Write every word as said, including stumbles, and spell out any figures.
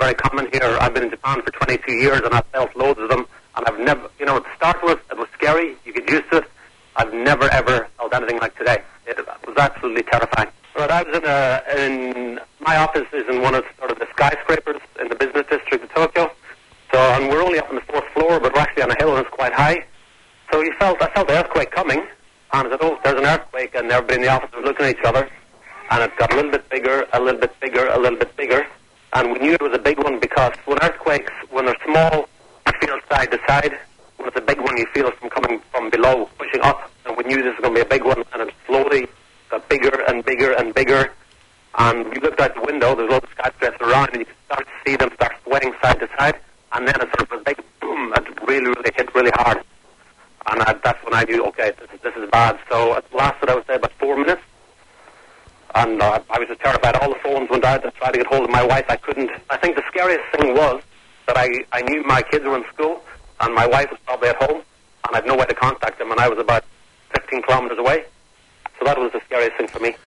very common here. I've been in Japan for twenty-two years, and I've felt loads of them. And I've never, you know, at the start was, it was scary. You get used to it. I've never, ever felt anything like today. It was absolutely terrifying. Right, I was in a, in, my office is in one of sort of the skyscrapers in the business district of Tokyo. So, and we're only up on the fourth floor, but we're actually on a hill and it's quite high. So you felt, I felt the earthquake coming, and I said, oh, there's an earthquake, and everybody in the office was looking at each other, and it got a little bit bigger, a little bit bigger, a little bit bigger, and we knew it was a big one because when earthquakes, when they're small, you feel side to side. When it's a big one, you feel it from coming from below, pushing up, and we knew this was going to be a big one, and it slowly got bigger and bigger and bigger, and we looked out the window, there's loads of skyscrapers around, and you could start to see them start swaying side to side, and then it sort of a big boom, it really, really hit really hard. And I, that's when I knew, okay, this is, this is bad. So it lasted, I would say, about four minutes. And uh, I was just terrified. All the phones went out. I tried to get hold of my wife. I couldn't. I think the scariest thing was that I, I knew my kids were in school, and my wife was probably at home, and I had no way to contact them, and I was about fifteen kilometers away. So that was the scariest thing for me.